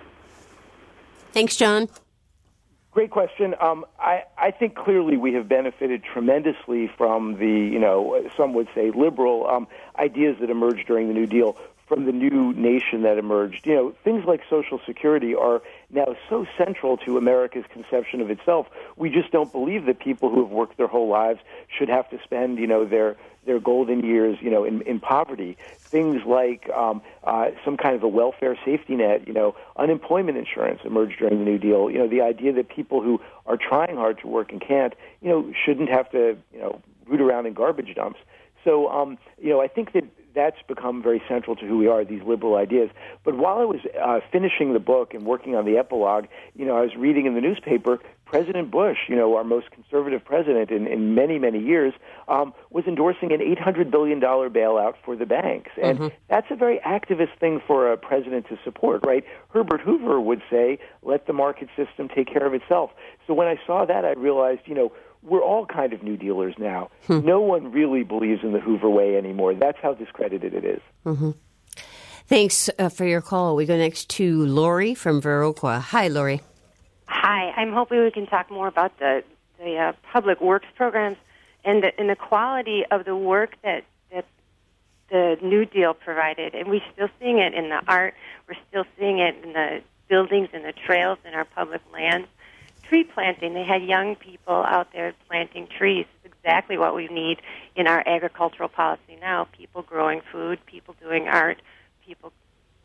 Speaker 1: Thanks, John.
Speaker 2: Great question. Um, I, I think clearly we have benefited tremendously from the, you know, some would say liberal um, ideas that emerged during the New Deal, from the new nation that emerged. You know, things like Social Security are now so central to America's conception of itself. We just don't believe that people who have worked their whole lives should have to spend, you know, their their golden years, you know, in, in poverty. Things like um, uh, some kind of a welfare safety net, you know, unemployment insurance emerged during the New Deal. You know, the idea that people who are trying hard to work and can't, you know, shouldn't have to, you know, root around in garbage dumps. So, um, you know, I think that that's become very central to who we are, these liberal ideas. But while I was uh, finishing the book and working on the epilogue, you know, I was reading in the newspaper, President Bush, you know, our most conservative president in, in many, many years, um, was endorsing an eight hundred billion dollars bailout for the banks. And mm-hmm. that's a very activist thing for a president to support, right? Herbert Hoover would say, let the market system take care of itself. So when I saw that, I realized, you know, we're all kind of New Dealers now. Hmm. No one really believes in the Hoover way anymore. That's how discredited it is.
Speaker 1: Mm-hmm. Thanks uh, for your call. We go next to Lori from Viroqua. Hi, Lori.
Speaker 11: Hi. I'm hoping we can talk more about the, the uh, public works programs and the, and the quality of the work that, that the New Deal provided. And we're still seeing it in the art. We're still seeing it in the buildings and the trails in our public lands. Tree planting. They had young people out there planting trees. It's exactly what we need in our agricultural policy now. People growing food, people doing art, people,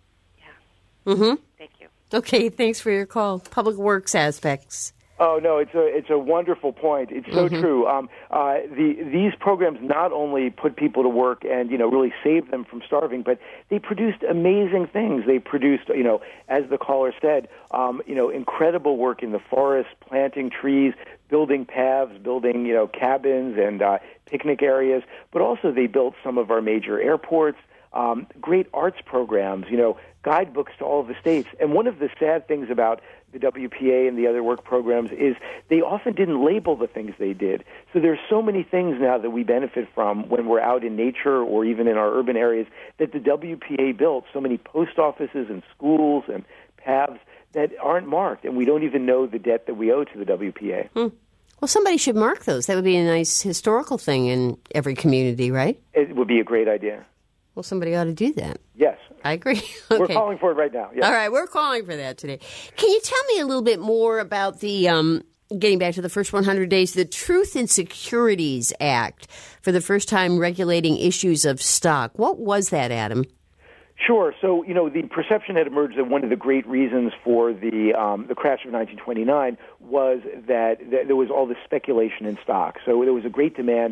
Speaker 11: yeah.
Speaker 1: Mm-hmm.
Speaker 11: Thank you.
Speaker 1: Okay, thanks for your call. Public works aspects.
Speaker 2: Oh no, it's a it's a wonderful point. It's so
Speaker 1: mm-hmm.
Speaker 2: true. Um, uh, the these programs not only put people to work and you know really saved them from starving, but they produced amazing things. They produced, you know, as the caller said, um, you know, incredible work in the forest, planting trees, building paths, building you know cabins and uh, picnic areas. But also they built some of our major airports. Um, great arts programs, you know, guidebooks to all of the states. And one of the sad things about the W P A and the other work programs is they often didn't label the things they did. So there's so many things now that we benefit from when we're out in nature or even in our urban areas that the W P A built, so many post offices and schools and paths that aren't marked, and we don't even know the debt that we owe to the W P A.
Speaker 1: Hmm. Well, somebody should mark those. That would be a nice historical thing in every community, right?
Speaker 2: It would be a great idea.
Speaker 1: Well, somebody ought to do that.
Speaker 2: Yes.
Speaker 1: I agree. Okay.
Speaker 2: We're calling for it right now. Yes.
Speaker 1: All right, we're calling for that today. Can you tell me a little bit more about the, um, getting back to the first one hundred days, the Truth in Securities Act, for the first time regulating issues of stock? What was that, Adam?
Speaker 2: Sure. So, you know, the perception had emerged that one of the great reasons for the um, the crash of nineteen twenty-nine was that, that there was all this speculation in stock. So there was a great demand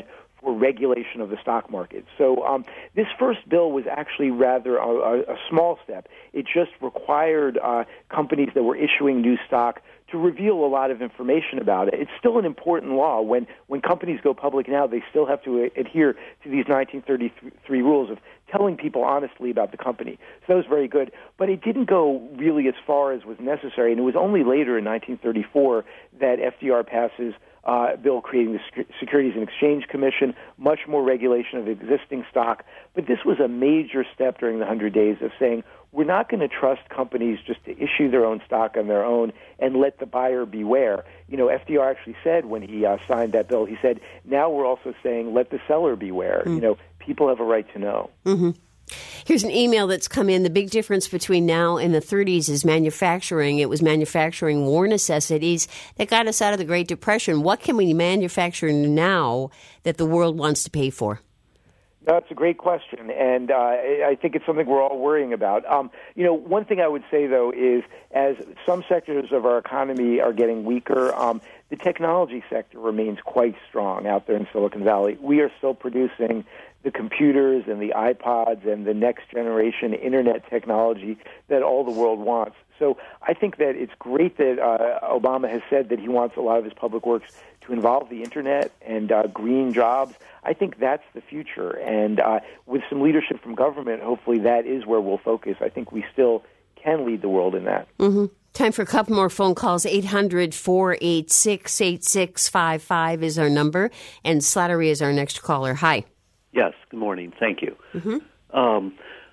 Speaker 2: for regulation of the stock market. So um, this first bill was actually rather a, a small step. It just required uh, companies that were issuing new stock to reveal a lot of information about it. It's still an important law. When when companies go public now, they still have to adhere to these nineteen thirty-three rules of telling people honestly about the company. So that was very good. But it didn't go really as far as was necessary, and it was only later in nineteen thirty-four that F D R passes uh, a bill creating the Securities and Exchange Commission, much more regulation of existing stock. But this was a major step during the one hundred days of saying, we're not going to trust companies just to issue their own stock on their own and let the buyer beware. You know, F D R actually said when he uh, signed that bill, he said, now we're also saying let the seller beware. Mm. You know, people have a right to know.
Speaker 1: Mm-hmm. Here's an email that's come in. The big difference between now and the thirties is manufacturing. It was manufacturing war necessities that got us out of the Great Depression. What can we manufacture now that the world wants to pay for?
Speaker 2: That's a great question, and uh, I think it's something we're all worrying about. Um, you know, one thing I would say, though, is as some sectors of our economy are getting weaker, um, the technology sector remains quite strong out there in Silicon Valley. We are still producing the computers and the iPods and the next generation Internet technology that all the world wants. So I think that it's great that uh, Obama has said that he wants a lot of his public works to involve the Internet and uh, green jobs. I think that's the future. And uh, with some leadership from government, hopefully that is where we'll focus. I think we still can lead the world in that.
Speaker 1: Mm-hmm. Time for a couple more phone calls. eight hundred, four eight six, eight six five five is our number. And Slattery is our next caller. Hi.
Speaker 9: Yes, good morning. Thank you.
Speaker 1: Mm-hmm.
Speaker 9: Um,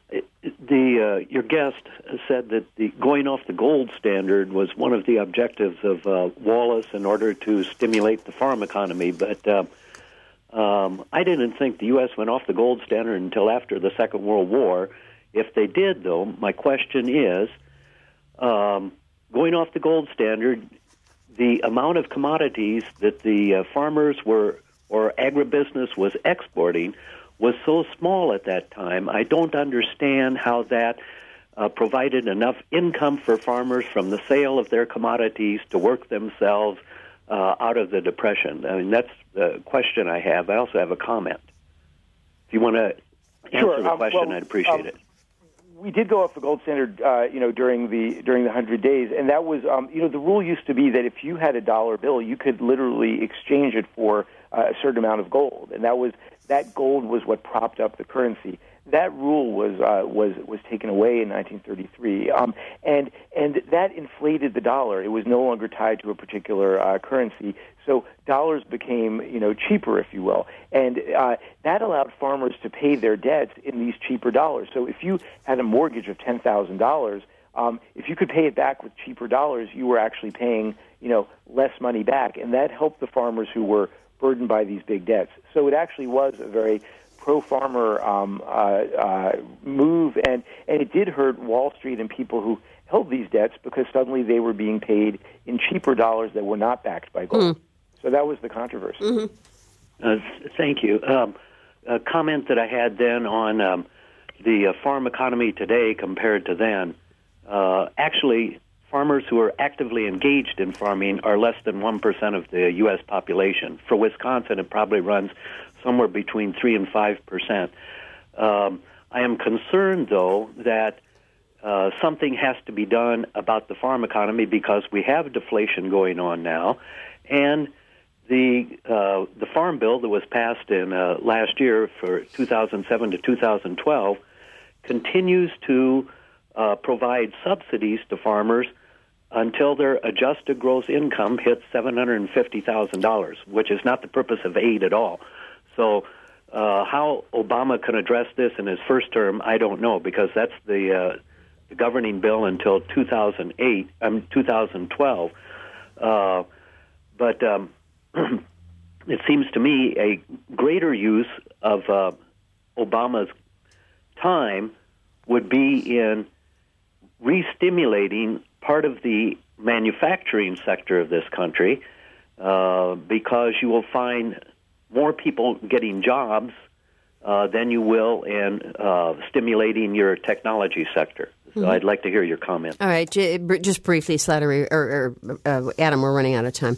Speaker 9: the uh, your guest said that the going off the gold standard was one of the objectives of uh, Wallace in order to stimulate the farm economy. But uh, um, I didn't think the U S went off the gold standard until after the Second World War. If they did, though, my question is, um, going off the gold standard, the amount of commodities that the uh, farmers were or agribusiness was exporting was so small at that time. I don't understand how that uh, provided enough income for farmers from the sale of their commodities to work themselves uh, out of the Depression. I mean, that's the question I have. I also have a comment. If you want to answer
Speaker 2: sure.
Speaker 9: the
Speaker 2: um,
Speaker 9: question,
Speaker 2: well,
Speaker 9: I'd appreciate
Speaker 2: um,
Speaker 9: it.
Speaker 2: We did go off the gold standard, uh, you know, during the during the hundred days, and that was, um, you know, the rule used to be that if you had a dollar bill, you could literally exchange it for uh, a certain amount of gold, and that was that gold was what propped up the currency. That rule was uh, was was taken away in nineteen thirty-three, um, and and that inflated the dollar. It was no longer tied to a particular uh, currency, so dollars became, you know, cheaper, if you will, and uh, that allowed farmers to pay their debts in these cheaper dollars. So if you had a mortgage of ten thousand dollars, um, if you could pay it back with cheaper dollars, you were actually paying, you know, less money back, and that helped the farmers who were burdened by these big debts. So it actually was a very pro-farmer um, uh, uh, move, and, and it did hurt Wall Street and people who held these debts because suddenly they were being paid in cheaper dollars that were not backed by gold. Mm. So that was the controversy.
Speaker 1: Mm-hmm.
Speaker 9: Uh, thank you. Um, a comment that I had then on um, the uh, farm economy today compared to then. Uh, actually, farmers who are actively engaged in farming are less than one percent of the U S population. For Wisconsin, it probably runs somewhere between three and five percent. Um, I am concerned, though, that uh, something has to be done about the farm economy because we have deflation going on now, and the uh, the farm bill that was passed in uh, last year for two thousand seven to two thousand twelve continues to uh, provide subsidies to farmers until their adjusted gross income hits seven hundred fifty thousand dollars, which is not the purpose of aid at all. So uh, how Obama can address this in his first term, I don't know, because that's the, uh, the governing bill until two thousand eight, um, two thousand twelve. Uh, but um, it seems to me a greater use of uh, Obama's time would be in re-stimulating part of the manufacturing sector of this country, uh, because you will find more people getting jobs uh, than you will in uh, stimulating your technology sector. So mm-hmm. I'd like to hear your comment.
Speaker 1: All right. J- just briefly, Slattery, or, or uh, Adam, we're running out of time.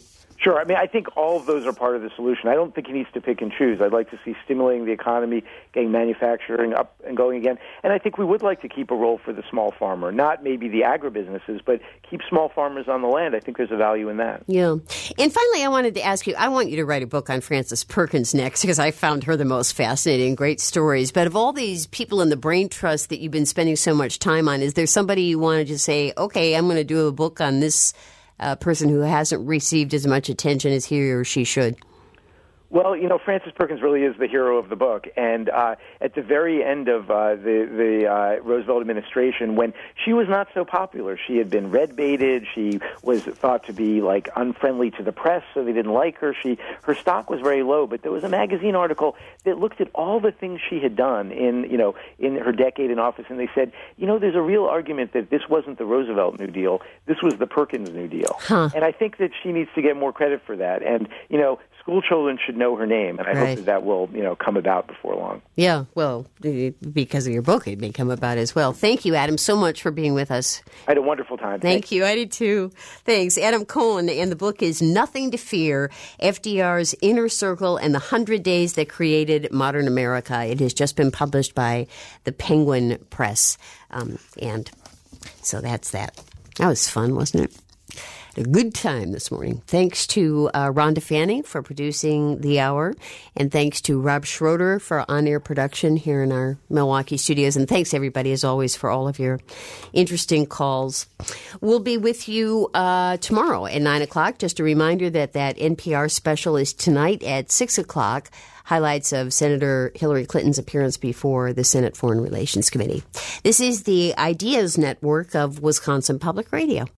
Speaker 2: Sure. I mean, I think all of those are part of the solution. I don't think he needs to pick and choose. I'd like to see stimulating the economy, getting manufacturing up and going again. And I think we would like to keep a role for the small farmer, not maybe the agribusinesses, but keep small farmers on the land. I think there's a value in that.
Speaker 1: Yeah. And finally, I wanted to ask you, I want you to write a book on Frances Perkins next, because I found her the most fascinating, great stories. But of all these people in the Brain Trust that you've been spending so much time on, is there somebody you wanted to say, okay, I'm going to do a book on this a person who hasn't received as much attention as he or she should?
Speaker 2: Well, you know, Frances Perkins really is the hero of the book. And uh, at the very end of uh, the, the uh, Roosevelt administration, when she was not so popular, she had been red-baited, she was thought to be, like, unfriendly to the press, so they didn't like her. She Her stock was very low, but there was a magazine article that looked at all the things she had done in, you know, in her decade in office, and they said, you know, there's a real argument that this wasn't the Roosevelt New Deal, this was the Perkins New Deal.
Speaker 1: Huh.
Speaker 2: And I think that she needs to get more credit for that. And, you know, school children should know her name, and I
Speaker 1: right.
Speaker 2: hope that that will, you know, come about before long.
Speaker 1: Yeah, well, because of your book, it may come about as well. Thank you, Adam, so much for being with us.
Speaker 2: I had a wonderful time.
Speaker 1: Thank
Speaker 2: Thanks.
Speaker 1: you. I did too. Thanks. Adam Cohen, and the book is Nothing to Fear, F D R's Inner Circle and the Hundred Days That Created Modern America. It has just been published by the Penguin Press. Um, and so that's that. That was fun, wasn't it? A good time this morning. Thanks to uh, Rhonda Fanning for producing the hour, and thanks to Rob Schroeder for on-air production here in our Milwaukee studios, and thanks everybody as always for all of your interesting calls. We'll be with you uh, tomorrow at nine o'clock. Just a reminder that that N P R special is tonight at six o'clock. Highlights of Senator Hillary Clinton's appearance before the Senate Foreign Relations Committee. This is the Ideas Network of Wisconsin Public Radio.